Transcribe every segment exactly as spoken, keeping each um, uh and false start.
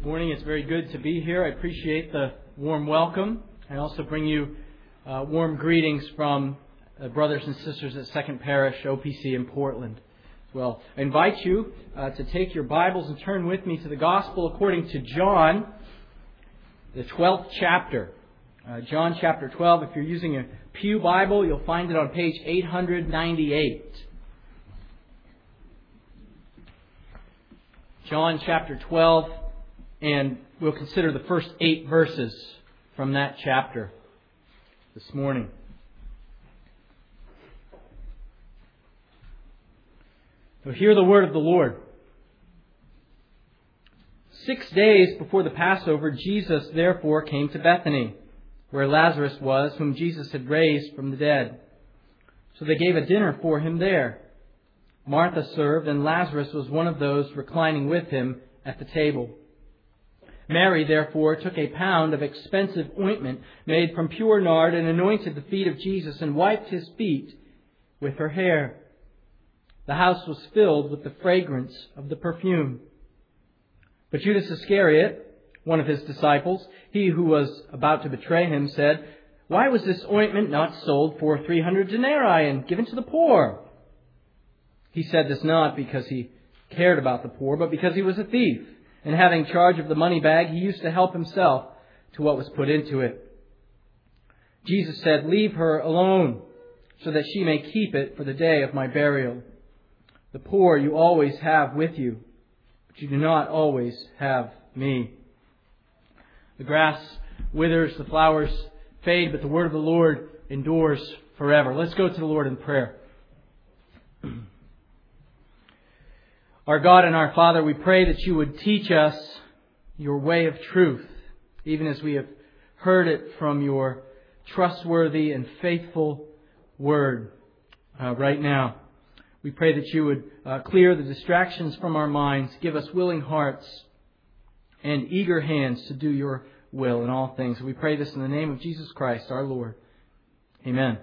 Morning. It's very good to be here. I appreciate the warm welcome. I also bring you uh, warm greetings from uh, brothers and sisters at Second Parish O P C in Portland. Well, I invite you uh, to take your Bibles and turn with me to the Gospel according to John, the twelfth chapter. Uh, John chapter twelve. If you're using a Pew Bible, you'll find it on page eight ninety-eight. John chapter twelve. And we'll consider the first eight verses from that chapter this morning. So hear the word of the Lord. Six days before the Passover, Jesus therefore came to Bethany, where Lazarus was, whom Jesus had raised from the dead. So they gave a dinner for him there. Martha served, and Lazarus was one of those reclining with him at the table. Mary, therefore, took a pound of expensive ointment made from pure nard and anointed the feet of Jesus and wiped his feet with her hair. The house was filled with the fragrance of the perfume. But Judas Iscariot, one of his disciples, he who was about to betray him, said, "Why was this ointment not sold for three hundred denarii and given to the poor?" He said this not because he cared about the poor, but because he was a thief. And having charge of the money bag, he used to help himself to what was put into it. Jesus said, "Leave her alone, so that she may keep it for the day of my burial. The poor you always have with you, but you do not always have me." The grass withers, the flowers fade, but the word of the Lord endures forever. Let's go to the Lord in prayer. Our God and our Father, we pray that you would teach us your way of truth, even as we have heard it from your trustworthy and faithful word uh, right now. We pray that you would uh, clear the distractions from our minds, give us willing hearts and eager hands to do your will in all things. We pray this in the name of Jesus Christ, our Lord. Amen.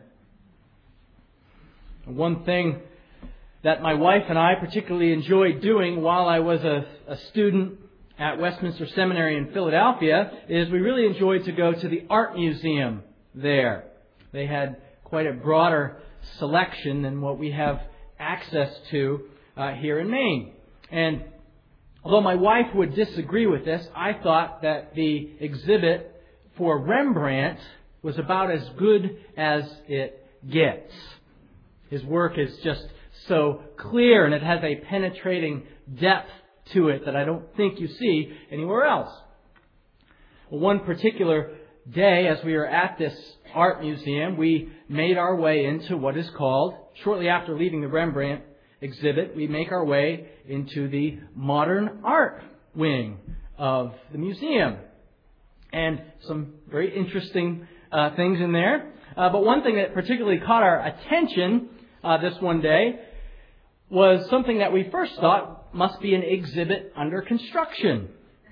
One thing that my wife and I particularly enjoyed doing while I was a, a student at Westminster Seminary in Philadelphia is we really enjoyed to go to the art museum there. They had quite a broader selection than what we have access to uh, here in Maine. And although my wife would disagree with this, I thought that the exhibit for Rembrandt was about as good as it gets. His work is just so clear, and it has a penetrating depth to it that I don't think you see anywhere else. Well, one particular day, as we were at this art museum, we made our way into what is called, shortly after leaving the Rembrandt exhibit, we make our way into the modern art wing of the museum. And some very interesting uh, things in there. Uh, but one thing that particularly caught our attention uh, this one day was something that we first thought must be an exhibit under construction.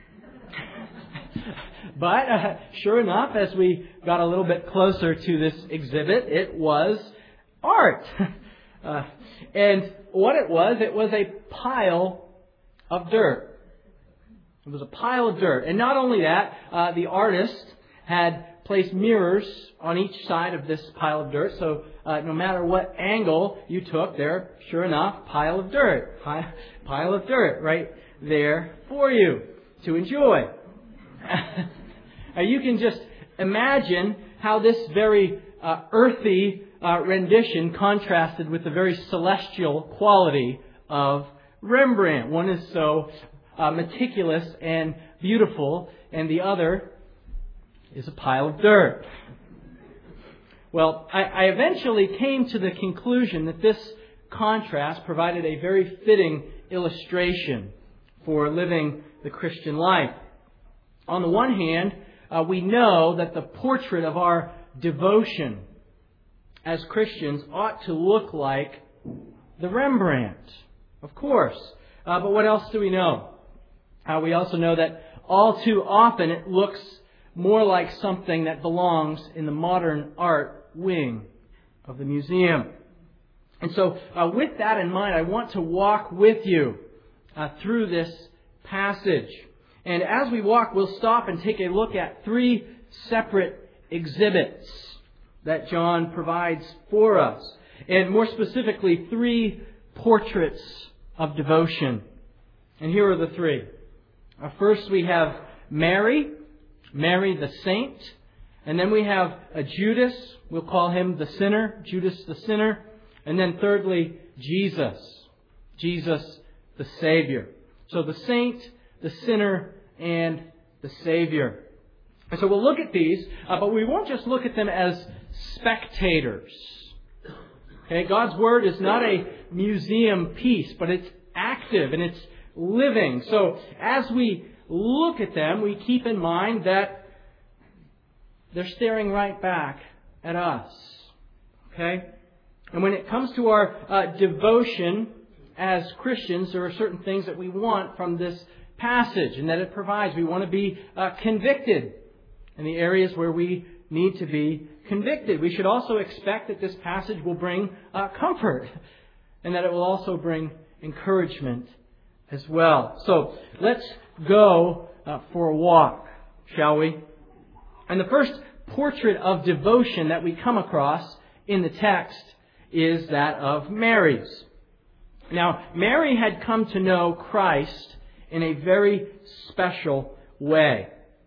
But uh, sure enough, as we got a little bit closer to this exhibit, it was art. uh, and what it was, it was a pile of dirt. It was a pile of dirt. And not only that, uh, the artist had placed mirrors on each side of this pile of dirt. So uh, no matter what angle you took there, sure enough, pile of dirt. Pile, pile of dirt right there for you to enjoy. Now you can just imagine how this very uh, earthy uh, rendition contrasted with the very celestial quality of Rembrandt. One is so uh, meticulous and beautiful, and the other is a pile of dirt. Well, I, I eventually came to the conclusion that this contrast provided a very fitting illustration for living the Christian life. On the one hand, uh, we know that the portrait of our devotion as Christians ought to look like the Rembrandt, of course. Uh, but what else do we know? Uh, we also know that all too often it looks more like something that belongs in the modern art wing of the museum. And so uh, with that in mind, I want to walk with you uh, through this passage. And as we walk, we'll stop and take a look at three separate exhibits that John provides for us. And more specifically, three portraits of devotion. And here are the three. Uh, first we have Mary, Mary the saint. And then we have a Judas, we'll call him the sinner, Judas the sinner. And then thirdly, Jesus, Jesus the Savior. So the saint, the sinner, and the Savior. And so we'll look at these, uh, but we won't just look at them as spectators. Okay, God's Word is not a museum piece, but it's active and it's living. So as we look at them, we keep in mind that they're staring right back at us. Okay? And when it comes to our uh, devotion as Christians, there are certain things that we want from this passage and that it provides. We want to be uh, convicted in the areas where we need to be convicted. We should also expect that this passage will bring uh, comfort and that it will also bring encouragement as well. So let's go uh, for a walk, shall we? And the first portrait of devotion that we come across in the text is that of Mary's. Now, Mary had come to know Christ in a very special way.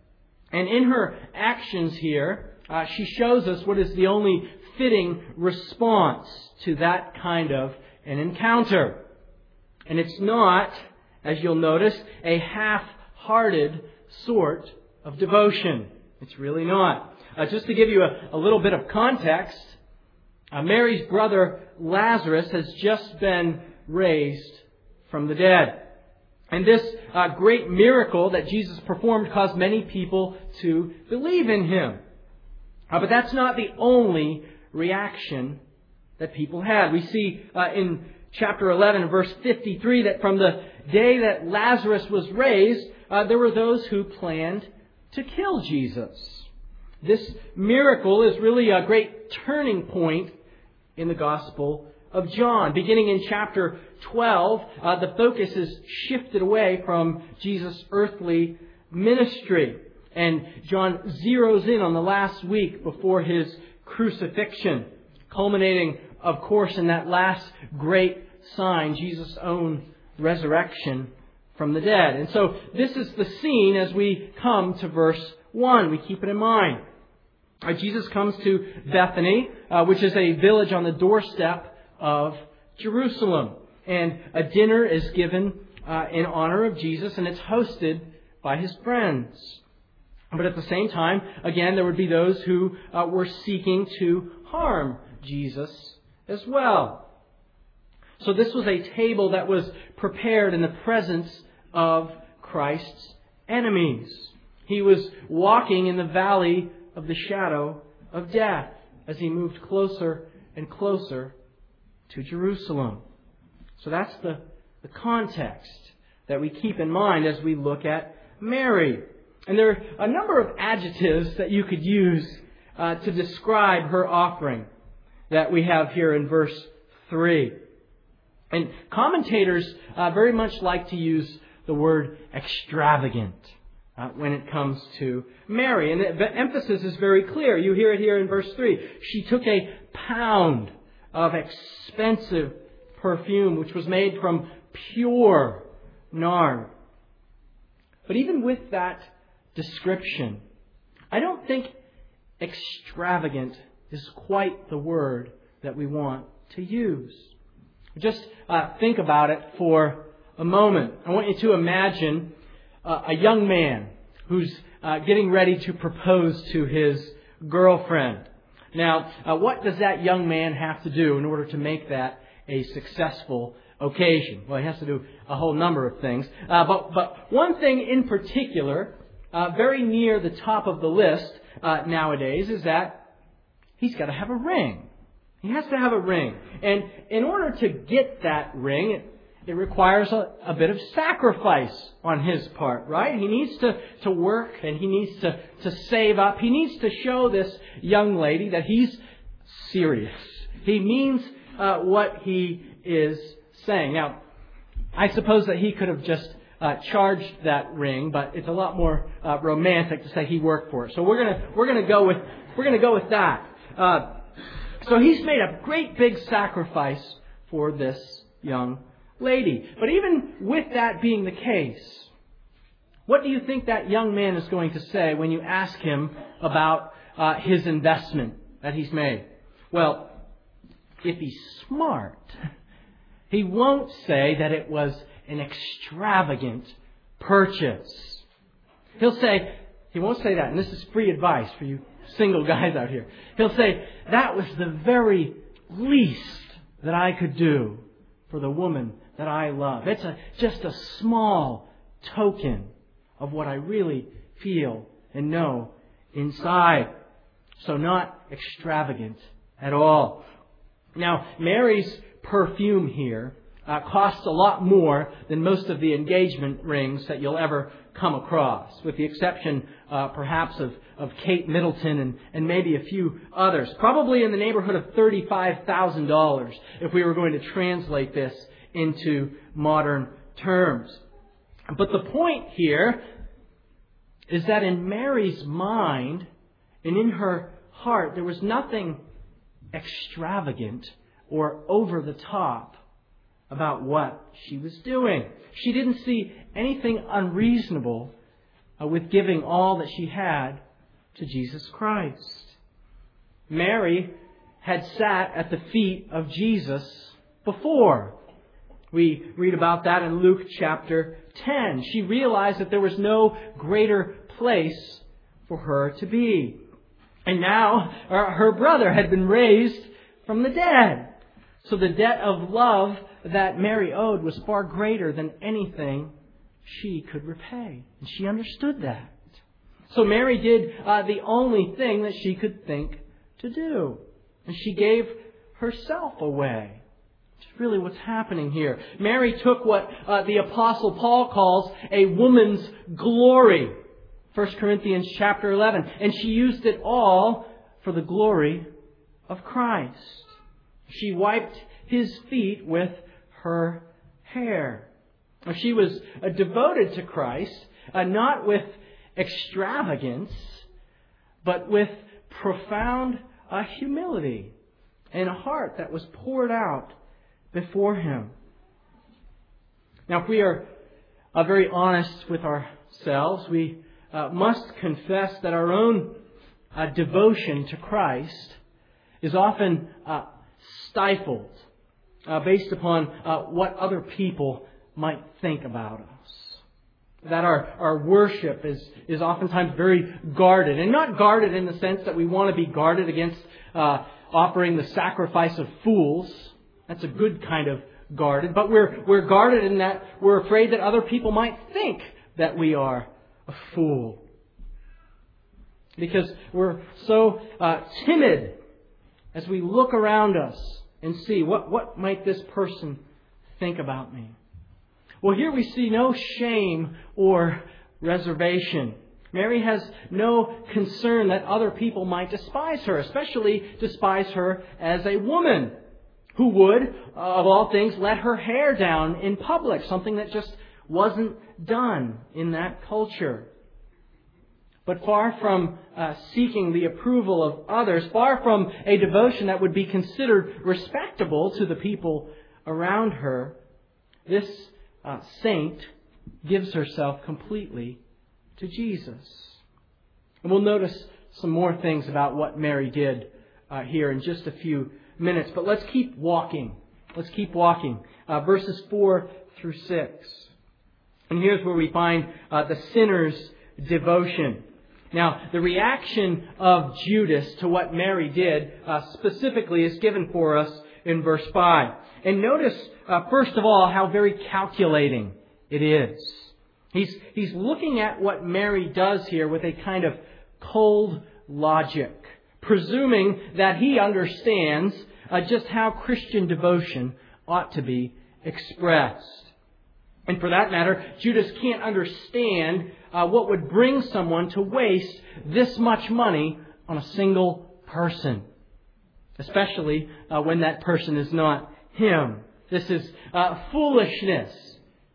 And in her actions here, uh, she shows us what is the only fitting response to that kind of an encounter. And it's not, as you'll notice, a half-hearted sort of devotion. It's really not. Uh, just to give you a, a little bit of context, uh, Mary's brother Lazarus has just been raised from the dead. And this uh, great miracle that Jesus performed caused many people to believe in Him. Uh, but that's not the only reaction that people had. We see uh, in chapter eleven, verse fifty-three, that from the day that Lazarus was raised, uh, there were those who planned to kill Jesus. This miracle is really a great turning point in the Gospel of John. Beginning in chapter twelve, uh, the focus is shifted away from Jesus' earthly ministry. And John zeroes in on the last week before His crucifixion, culminating, of course, in that last great sign, Jesus' own resurrection from the dead. And so this is the scene as we come to verse one. We keep it in mind. Uh, Jesus comes to Bethany, uh, which is a village on the doorstep of Jerusalem. And a dinner is given uh, in honor of Jesus, and it's hosted by His friends. But at the same time, again, there would be those who uh, were seeking to harm Jesus as well. So this was a table that was prepared in the presence of Christ's enemies. He was walking in the valley of the shadow of death as He moved closer and closer to Jerusalem. So that's the, the context that we keep in mind as we look at Mary. And there are a number of adjectives that you could use uh, to describe her offering that we have here in verse three. And commentators uh, very much like to use the word extravagant uh, when it comes to Mary. And the, the emphasis is very clear. You hear it here in verse three. She took a pound of expensive perfume, which was made from pure nard. But even with that description, I don't think extravagant is quite the word that we want to use. Just uh, think about it for a moment. I want you to imagine uh, a young man who's uh, getting ready to propose to his girlfriend. Now, uh, what does that young man have to do in order to make that a successful occasion? Well, he has to do a whole number of things. Uh, but, but one thing in particular, uh, very near the top of the list uh, nowadays, is that he's got to have a ring. He has to have a ring. And in order to get that ring, it, it requires a, a bit of sacrifice on his part, right? He needs to, to work and he needs to, to save up. He needs to show this young lady that he's serious. He means uh, what he is saying. Now, I suppose that he could have just uh, charged that ring, but it's a lot more uh, romantic to say he worked for it. So we're gonna we're gonna go with we're gonna go with that. Uh, so he's made a great big sacrifice for this young lady. But even with that being the case, what do you think that young man is going to say when you ask him about uh, his investment that he's made? Well, if he's smart, he won't say that it was an extravagant purchase. He'll say, he won't say that, and this is free advice for you single guys out here. He'll say, that was the very least that I could do for the woman that I love. It's a, just a small token of what I really feel and know inside. So not extravagant at all. Now, Mary's perfume here uh, costs a lot more than most of the engagement rings that you'll ever come across, with the exception uh, perhaps of, of Kate Middleton and, and maybe a few others. Probably in the neighborhood of thirty-five thousand dollars if we were going to translate this into modern terms. But the point here is that in Mary's mind and in her heart, there was nothing extravagant or over the top about what she was doing. She didn't see anything unreasonable uh, with giving all that she had to Jesus Christ. Mary had sat at the feet of Jesus before. We read about that in Luke chapter ten. She realized that there was no greater place for her to be. And now her brother had been raised from the dead. So the debt of love that Mary owed was far greater than anything she could repay. And she understood that. So Mary did uh, the only thing that she could think to do. And she gave herself away. It's really what's happening here. Mary took what uh, the Apostle Paul calls a woman's glory. First Corinthians chapter eleven. And she used it all for the glory of Christ. She wiped His feet with her hair. She was uh, devoted to Christ, uh, not with extravagance, but with profound uh, humility and a heart that was poured out before Him. Now, if we are uh, very honest with ourselves, we uh, must confess that our own uh, devotion to Christ is often uh, stifled uh, based upon uh, what other people might think about us. That our, our worship is, is oftentimes very guarded. And not guarded in the sense that we want to be guarded against uh, offering the sacrifice of fools. That's a good kind of guarded. But we're, we're guarded in that we're afraid that other people might think that we are a fool. Because we're so uh, timid as we look around us and see, what, what might this person think about me? Well, here we see no shame or reservation. Mary has no concern that other people might despise her, especially despise her as a woman who would, of all things, let her hair down in public, something that just wasn't done in that culture. But far from uh, seeking the approval of others, far from a devotion that would be considered respectable to the people around her, this uh, saint gives herself completely to Jesus. And we'll notice some more things about what Mary did uh, here in just a few minutes. But let's keep walking. Let's keep walking. Uh, verses four through six. And here's where we find uh, the sinner's devotion. Now, the reaction of Judas to what Mary did uh, specifically is given for us in verse five. And notice, uh, first of all, how very calculating it is. He's, he's looking at what Mary does here with a kind of cold logic, presuming that he understands uh, just how Christian devotion ought to be expressed. And for that matter, Judas can't understand uh, what would bring someone to waste this much money on a single person. Especially uh, when that person is not him. This is uh, foolishness. He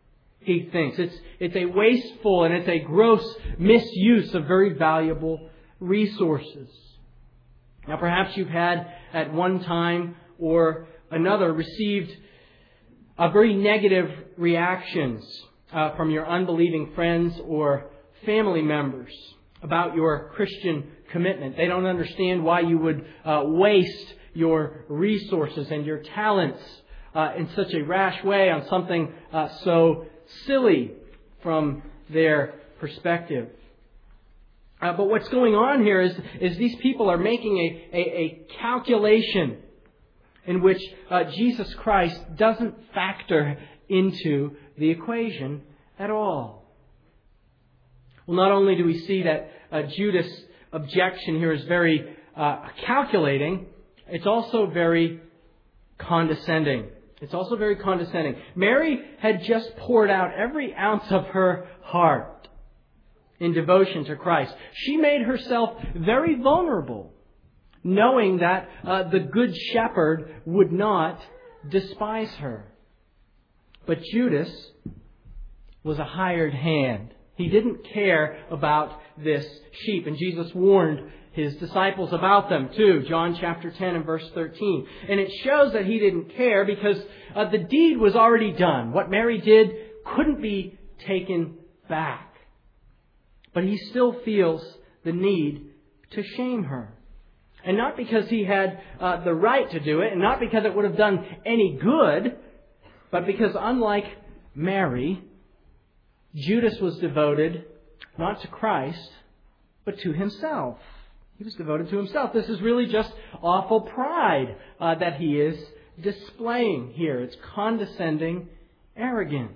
he thinks. It's, it's a wasteful and it's a gross misuse of very valuable resources. Now perhaps you've had at one time or another received a very negative reactions uh, from your unbelieving friends or family members about your Christian commitment. They don't understand why you would uh, waste your resources and your talents uh, in such a rash way on something uh, so silly from their perspective. Uh, but what's going on here is, is these people are making a, a, a calculation in which uh, Jesus Christ doesn't factor into the equation at all. Well, not only do we see that uh, Judas' objection here is very uh, calculating, it's also very condescending. It's also very condescending. Mary had just poured out every ounce of her heart in devotion to Christ. She made herself very vulnerable, knowing that uh, the Good Shepherd would not despise her. But Judas was a hired hand. He didn't care about this sheep. And Jesus warned His disciples about them too. John chapter ten and verse thirteen. And it shows that He didn't care because uh, the deed was already done. What Mary did couldn't be taken back. But He still feels the need to shame her. And not because He had uh, the right to do it, and not because it would have done any good, but because unlike Mary, Judas was devoted not to Christ, but to himself. He was devoted to himself. This is really just awful pride uh, that he is displaying here. It's condescending arrogance.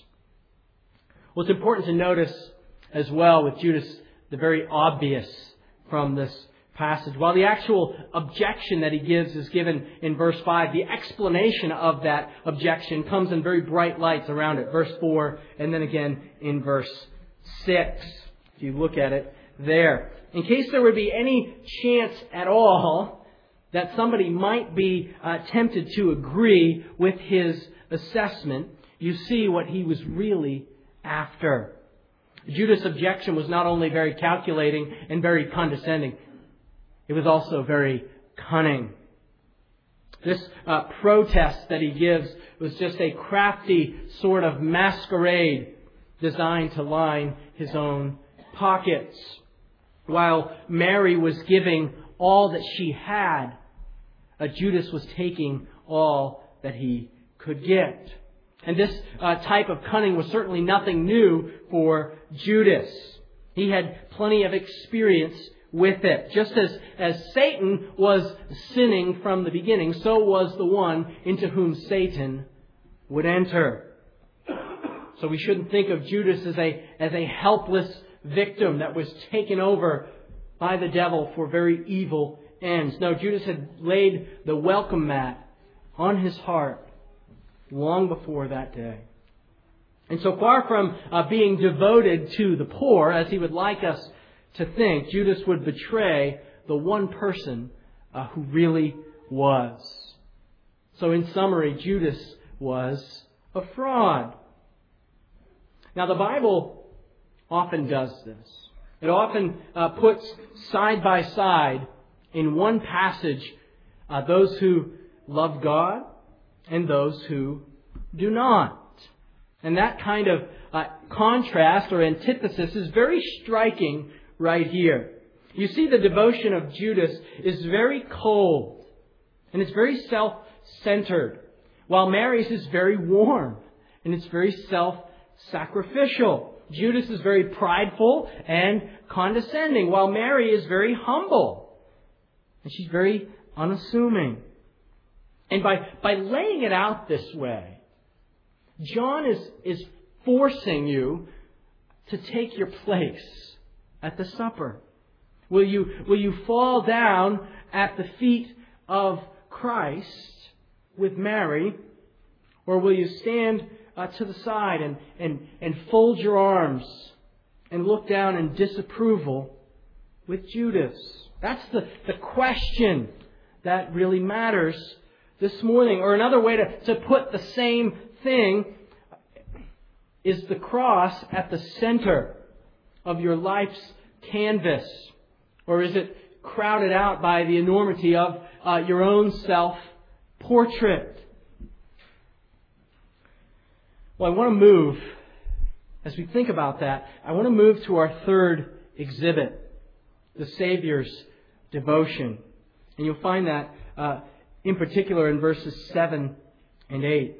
Well, it's important to notice as well with Judas the very obvious from this passage. While the actual objection that he gives is given in verse five, the explanation of that objection comes in very bright lights around it. Verse four and then again in verse six. If you look at it there. In case there would be any chance at all that somebody might be uh, tempted to agree with his assessment, you see what he was really after. Judas' objection was not only very calculating and very condescending, it was also very cunning. This uh, protest that he gives was just a crafty sort of masquerade designed to line his own pockets. While Mary was giving all that she had, uh, Judas was taking all that he could get. And this uh, type of cunning was certainly nothing new for Judas. He had plenty of experience with it. Just as, as Satan was sinning from the beginning, so was the one into whom Satan would enter. So we shouldn't think of Judas as a, as a helpless victim that was taken over by the devil for very evil ends. No, Judas had laid the welcome mat on his heart long before that day. And so far from uh, being devoted to the poor, as he would like us to think, Judas would betray the one person uh, who really was. So in summary, Judas was a fraud. Now the Bible often does this. It often uh, puts side by side in one passage uh, those who love God and those who do not. And that kind of uh, contrast or antithesis is very striking right here. You see, the devotion of Judas is very cold and it's very self-centered, while Mary's is very warm and it's very self-sacrificial. Judas is very prideful and condescending, while Mary is very humble and she's very unassuming. And by, by laying it out this way, John is, is forcing you to take your place at the supper. Will you, will you fall down at the feet of Christ with Mary, or will you stand uh, to the side and, and, and fold your arms and look down in disapproval with Judas? That's the, the question that really matters this morning. Or another way to, to put the same thing, Is the cross at the center of your life's canvas? Or is it crowded out by the enormity of uh, your own self-portrait? Well, I want to move, as we think about that, I want to move to our third exhibit, the Savior's devotion. And you'll find that uh, in particular in verses seven and eight.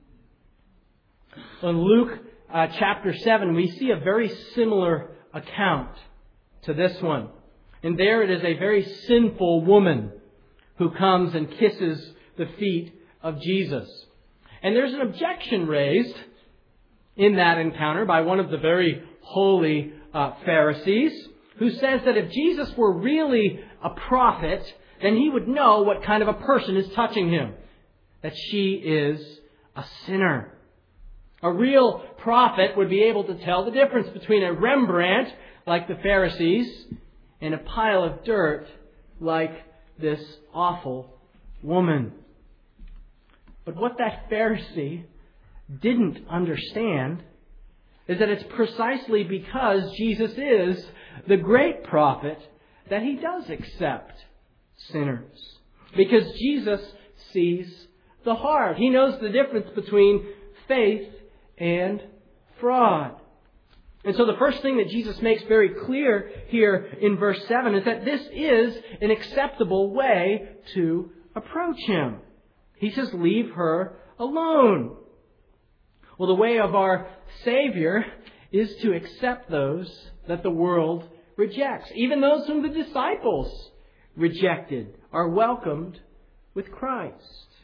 In Luke uh, chapter seven, we see a very similar account to this one. And there it is a very sinful woman who comes and kisses the feet of Jesus. And there's an objection raised in that encounter by one of the very holy uh, Pharisees, who says that if Jesus were really a prophet, then he would know what kind of a person is touching him. That she is a sinner. A real prophet would be able to tell the difference between a Rembrandt, like the Pharisees, and a pile of dirt, like this awful woman. But what that Pharisee didn't understand is that it's precisely because Jesus is the great prophet that he does accept sinners. Because Jesus sees the heart. He knows the difference between faith and fraud. And so the first thing that Jesus makes very clear here in verse seven is that this is an acceptable way to approach him. He says, leave her alone. Well, the way of our Savior is to accept those that the world rejects. Even those whom the disciples rejected are welcomed with Christ.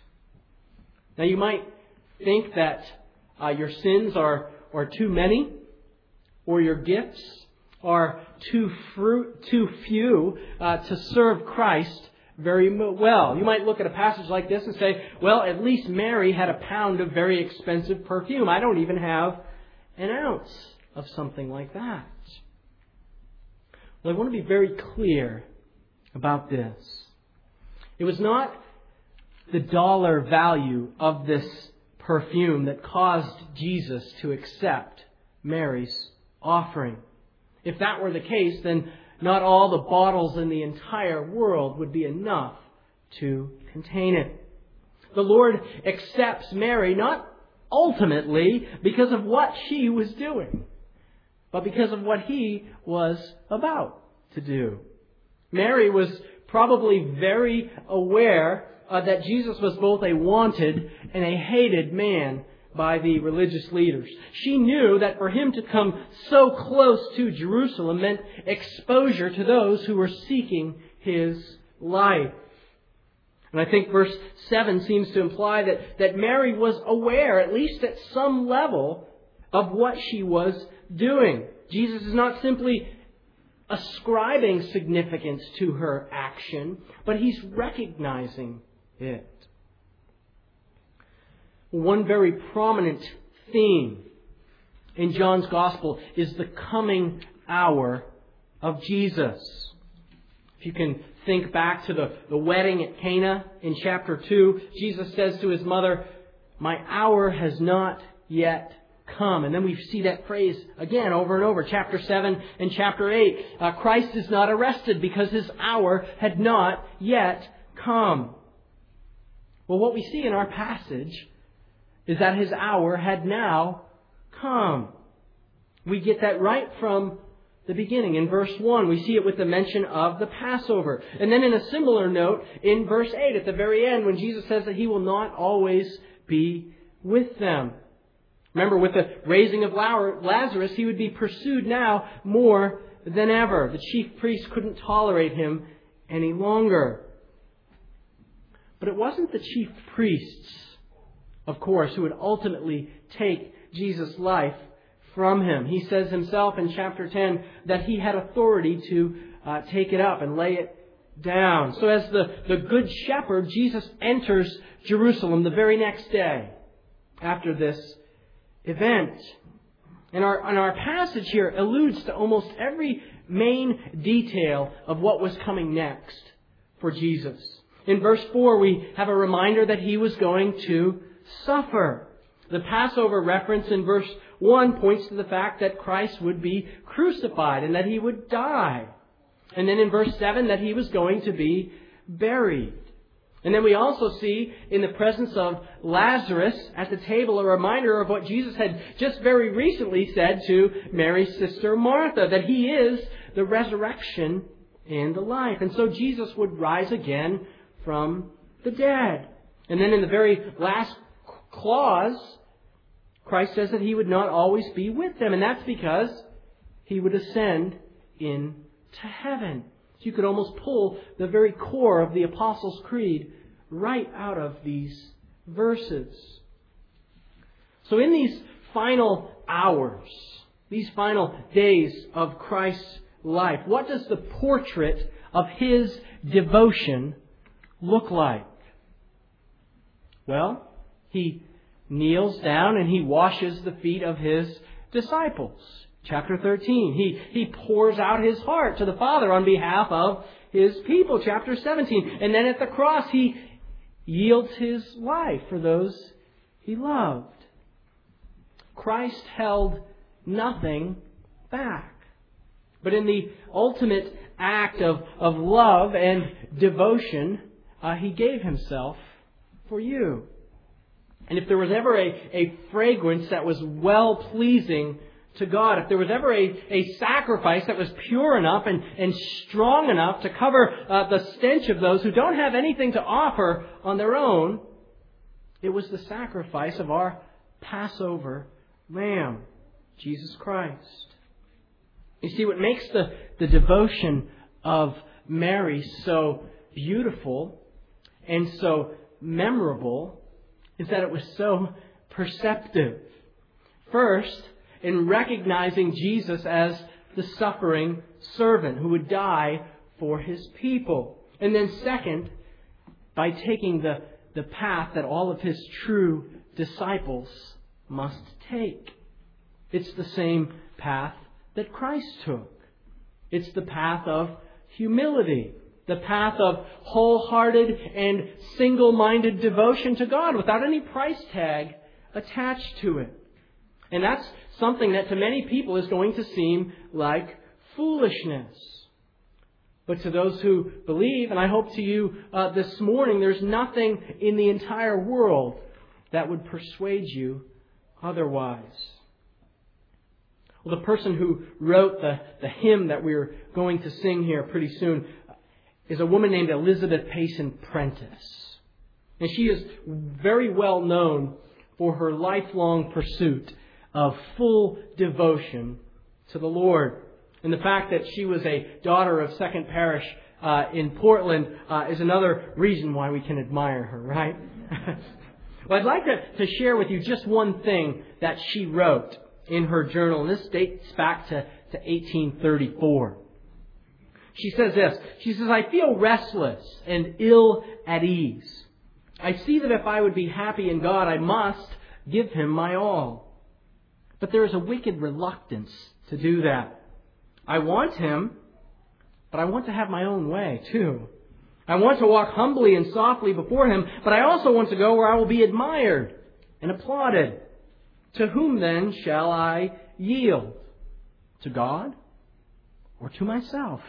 Now you might think that uh, your sins are, are too many, or your gifts are too, fruit, too few uh, to serve Christ very well. You might look at a passage like this and say, well, at least Mary had a pound of very expensive perfume. I don't even have an ounce of something like that. Well, I want to be very clear about this. It was not the dollar value of this perfume that caused Jesus to accept Mary's offering. If that were the case, then not all the bottles in the entire world would be enough to contain it. The Lord accepts Mary not ultimately because of what she was doing, but because of what He was about to do. Mary was probably very aware uh, that Jesus was both a wanted and a hated man by the religious leaders. She knew that for Him to come so close to Jerusalem meant exposure to those who were seeking His life. And I think verse seven seems to imply that, that Mary was aware, at least at some level, of what she was doing. Jesus is not simply ascribing significance to her action, but He's recognizing it. One very prominent theme in John's Gospel is the coming hour of Jesus. If you can think back to the, the wedding at Cana in chapter two, Jesus says to His mother, "My hour has not yet come." And then we see that phrase again over and over. Chapter seven and chapter eight. Uh, Christ is not arrested because His hour had not yet come. Well, what we see in our passage is that His hour had now come. We get that right from the beginning. In verse one, we see it with the mention of the Passover. And then in a similar note, in verse eight, at the very end, when Jesus says that He will not always be with them. Remember, with the raising of Lazarus, He would be pursued now more than ever. The chief priests couldn't tolerate Him any longer. But it wasn't the chief priests, of course, who would ultimately take Jesus' life from Him. He says Himself in chapter ten that He had authority to uh, take it up and lay it down. So as the, the good shepherd, Jesus enters Jerusalem the very next day after this event. And our, and our passage here alludes to almost every main detail of what was coming next for Jesus. In verse four, we have a reminder that He was going to suffer. The Passover reference in verse one points to the fact that Christ would be crucified and that He would die. And then in verse seven that He was going to be buried. And then we also see in the presence of Lazarus at the table a reminder of what Jesus had just very recently said to Mary's sister Martha, that He is the resurrection and the life. And so Jesus would rise again from the dead. And then in the very last clause, Christ says that He would not always be with them. And that's because He would ascend into heaven. So you could almost pull the very core of the Apostles' Creed right out of these verses. So in these final hours, these final days of Christ's life, what does the portrait of His devotion look like? Well, He kneels down and He washes the feet of His disciples. Chapter thirteen, he, he pours out His heart to the Father on behalf of His people. Chapter seventeen, and then at the cross He yields His life for those He loved. Christ held nothing back. But in the ultimate act of, of love and devotion, uh, He gave Himself for you. And if there was ever a, a fragrance that was well-pleasing to God, if there was ever a, a sacrifice that was pure enough and, and strong enough to cover uh, the stench of those who don't have anything to offer on their own, it was the sacrifice of our Passover Lamb, Jesus Christ. You see, what makes the, the devotion of Mary so beautiful and so memorable is that it was so perceptive. First, in recognizing Jesus as the suffering servant who would die for His people. And then second, by taking the, the path that all of His true disciples must take. It's the same path that Christ took. It's the path of humility. The path of wholehearted and single-minded devotion to God without any price tag attached to it. And that's something that to many people is going to seem like foolishness. But to those who believe, and I hope to you uh, this morning, there's nothing in the entire world that would persuade you otherwise. Well, the person who wrote the, the hymn that we're going to sing here pretty soon is a woman named Elizabeth Payson Prentice. And she is very well known for her lifelong pursuit of full devotion to the Lord. And the fact that she was a daughter of Second Parish uh, in Portland uh, is another reason why we can admire her, right? Well, I'd like to, to share with you just one thing that she wrote in her journal. And this dates back to, to eighteen thirty-four. She says this. She says, "I feel restless and ill at ease. I see that if I would be happy in God, I must give Him my all. But there is a wicked reluctance to do that. I want Him, but I want to have my own way too. I want to walk humbly and softly before Him, but I also want to go where I will be admired and applauded. To whom then shall I yield? To God or to myself?"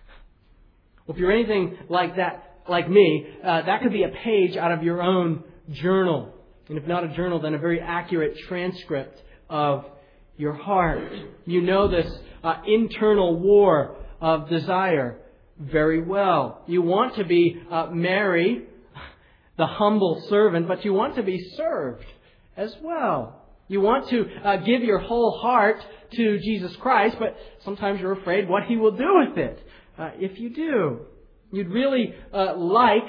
Well, if you're anything like that, like me, uh, that could be a page out of your own journal. And if not a journal, then a very accurate transcript of your heart. You know this uh, internal war of desire very well. You want to be uh, Mary, the humble servant, but you want to be served as well. You want to uh, give your whole heart to Jesus Christ, but sometimes you're afraid what He will do with it uh, if you do. You'd really uh, like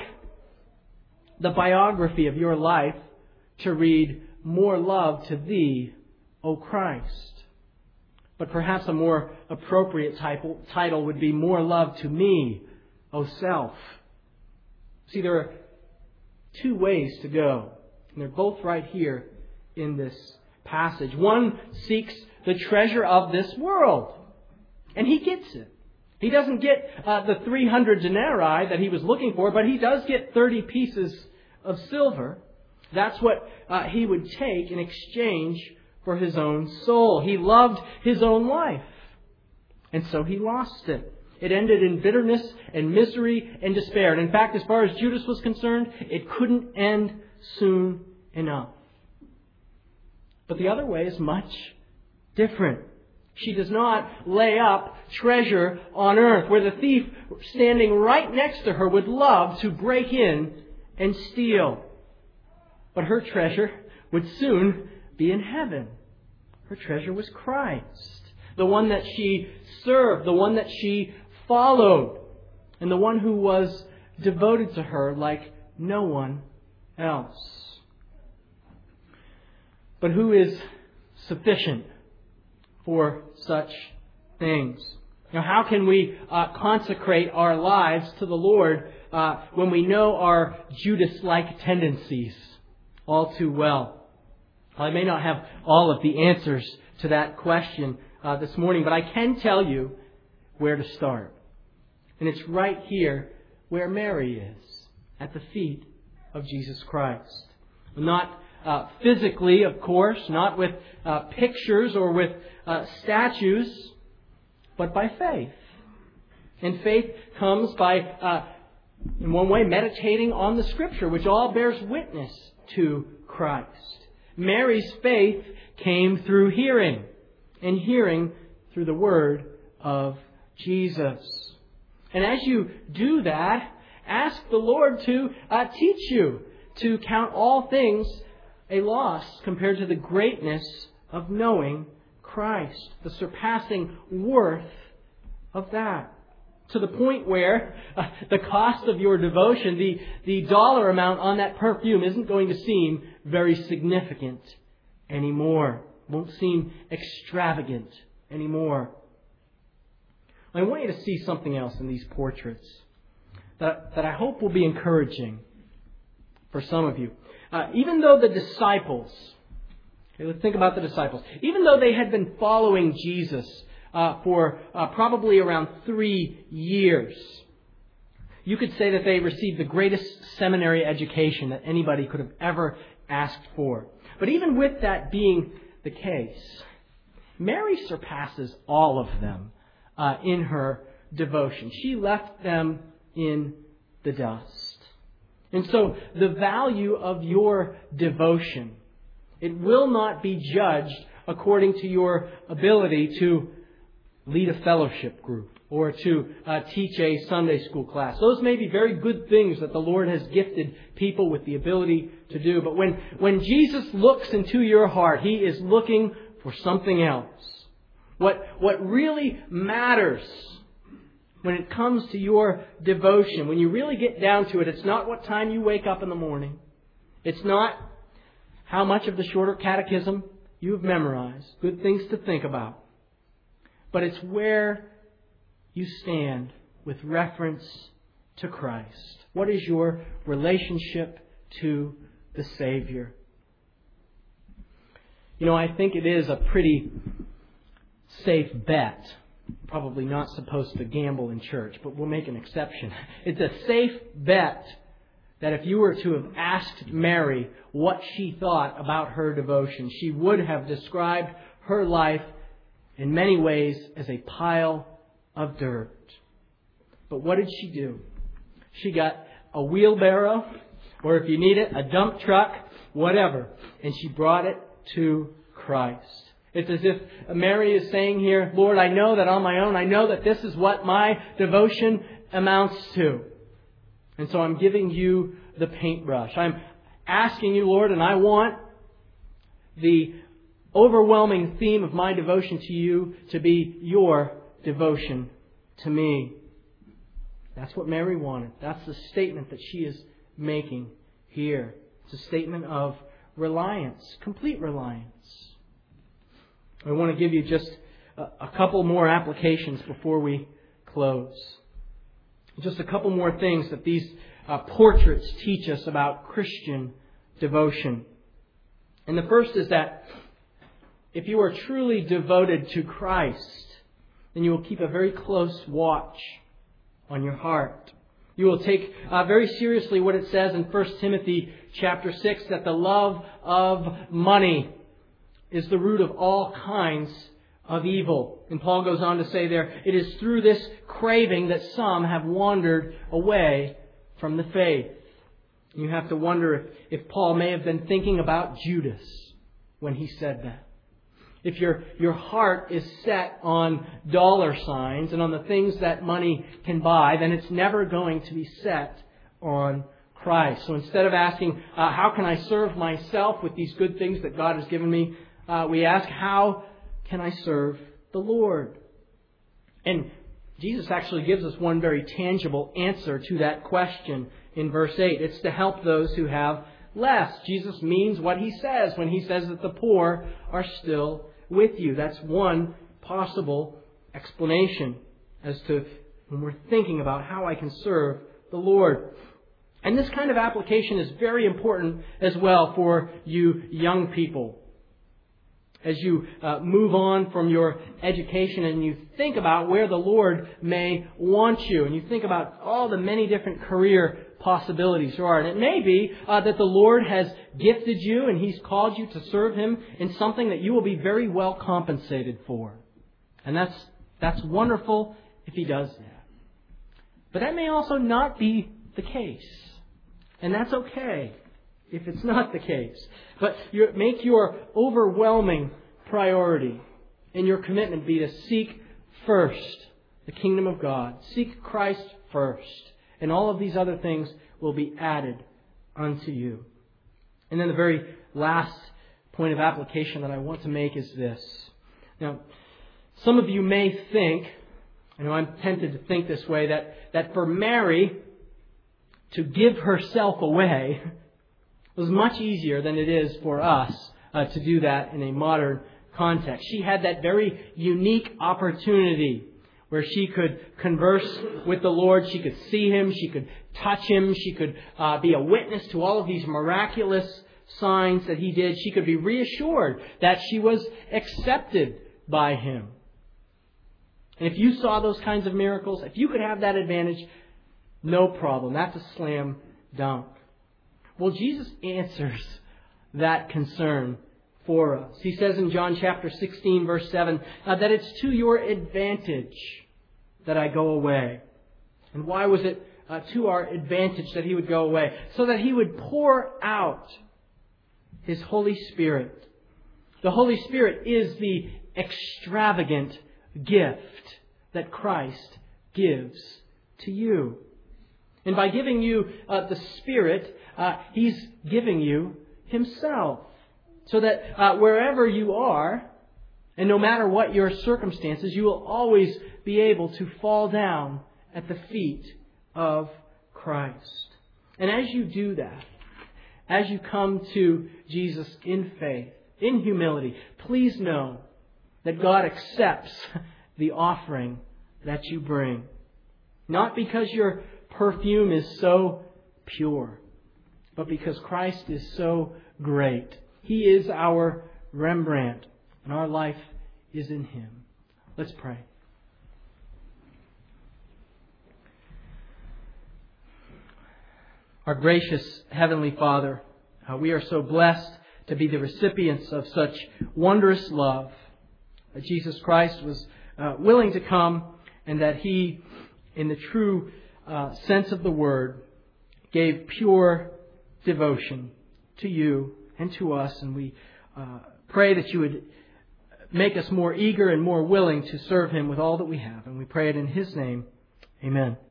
the biography of your life to read, "More love to Thee, O Christ." But perhaps a more appropriate title, title would be, "More love to me, O self." See, there are two ways to go. And they're both right here in this passage. One seeks the treasure of this world. And he gets it. He doesn't get uh, the three hundred denarii that he was looking for, but he does get thirty pieces of silver. That's what uh, he would take in exchange for his own soul. He loved his own life. And so he lost it. It ended in bitterness and misery and despair. And in fact, as far as Judas was concerned, it couldn't end soon enough. But the other way is much different. She does not lay up treasure on earth, where the thief standing right next to her would love to break in and steal. But her treasure would soon be in heaven. Her treasure was Christ, the one that she served, the one that she followed, and the one who was devoted to her like no one else. But who is sufficient for such things? Now, how can we uh, consecrate our lives to the Lord uh, when we know our Judas-like tendencies all too well? Well, I may not have all of the answers to that question uh, this morning, but I can tell you where to start. And it's right here where Mary is, at the feet of Jesus Christ. Not uh, physically, of course, not with uh, pictures or with uh, statues, but by faith. And faith comes by, uh, in one way, meditating on the Scripture, which all bears witness to Christ. Mary's faith came through hearing, and hearing through the Word of Jesus. And as you do that, ask the Lord to uh, teach you to count all things a loss compared to the greatness of knowing Christ, the surpassing worth of that. To the point where uh, the cost of your devotion, the, the dollar amount on that perfume isn't going to seem very significant anymore. Won't seem extravagant anymore. I want you to see something else in these portraits that, that I hope will be encouraging for some of you. Uh, even though the disciples, okay, let's think about the disciples, even though they had been following Jesus uh, for uh, probably around three years, you could say that they received the greatest seminary education that anybody could have ever asked for. But even with that being the case, Mary surpasses all of them uh, in her devotion. She left them in the dust. And so the value of your devotion, it will not be judged according to your ability to lead a fellowship group or to uh, teach a Sunday school class. Those may be very good things that the Lord has gifted people with the ability to do. But when, when Jesus looks into your heart, He is looking for something else. What, what really matters when it comes to your devotion, when you really get down to it, it's not what time you wake up in the morning. It's not how much of the shorter catechism you've memorized. Good things to think about. But it's where you stand with reference to Christ. What is your relationship to the Savior? You know, I think it is a pretty safe bet. Probably not supposed to gamble in church, but we'll make an exception. It's a safe bet that if you were to have asked Mary what she thought about her devotion, she would have described her life in many ways as a pile of dirt. But what did she do? She got a wheelbarrow, or if you need it, a dump truck, whatever, and she brought it to Christ. It's as if Mary is saying here, Lord, I know that on my own, I know that this is what my devotion amounts to. And so I'm giving you the paintbrush. I'm asking you, Lord, and I want the overwhelming theme of my devotion to you to be your devotion to me. That's what Mary wanted. That's the statement that she is making here. It's a statement of reliance, complete reliance. I want to give you just a couple more applications before we close. Just a couple more things that these uh, portraits teach us about Christian devotion. And the first is that if you are truly devoted to Christ, then you will keep a very close watch on your heart. You will take uh, very seriously what it says in First Timothy chapter six, that the love of money is the root of all kinds of evil. And Paul goes on to say there, it is through this craving that some have wandered away from the faith. You have to wonder if, if Paul may have been thinking about Judas when he said that. If your, your heart is set on dollar signs and on the things that money can buy, then it's never going to be set on Christ. So instead of asking, uh, how can I serve myself with these good things that God has given me, uh, we ask, how can I serve the Lord? And Jesus actually gives us one very tangible answer to that question in verse eight. It's to help those who have less. Jesus means what He says when He says that the poor are still with you. That's one possible explanation as to when we're thinking about how I can serve the Lord. And this kind of application is very important as well for you young people. As you uh, move on from your education and you think about where the Lord may want you, and you think about all the many different career possibilities there are. And it may be uh, that the Lord has gifted you and He's called you to serve Him in something that you will be very well compensated for. And that's that's wonderful if He does that. But that may also not be the case. And that's okay if it's not the case. But your, make your overwhelming priority and your commitment be to seek first the kingdom of God. Seek Christ first. And all of these other things will be added unto you. And then the very last point of application that I want to make is this. Now, some of you may think, I know I'm tempted to think this way, that, that for Mary to give herself away was much easier than it is for us uh, to do that in a modern context. She had that very unique opportunity where she could converse with the Lord, she could see Him, she could touch Him, she could uh, be a witness to all of these miraculous signs that He did. She could be reassured that she was accepted by Him. And if you saw those kinds of miracles, if you could have that advantage, no problem. That's a slam dunk. Well, Jesus answers that concern for us. He says in John chapter sixteen, verse seven, uh, that it's to your advantage that I go away. And why was it uh, to our advantage that He would go away? So that He would pour out His Holy Spirit. The Holy Spirit is the extravagant gift that Christ gives to you. And by giving you uh, the Spirit, uh, He's giving you Himself. So that uh, wherever you are, and no matter what your circumstances, you will always be able to fall down at the feet of Christ. And as you do that, as you come to Jesus in faith, in humility, please know that God accepts the offering that you bring. Not because your perfume is so pure, but because Christ is so great. He is our Rembrandt, and our life is in Him. Let's pray. Our gracious Heavenly Father, uh, we are so blessed to be the recipients of such wondrous love. That Jesus Christ was uh, willing to come, and that He, in the true uh, sense of the word, gave pure devotion to you and to us. And we uh, pray that you would make us more eager and more willing to serve Him with all that we have. And we pray it in His name. Amen.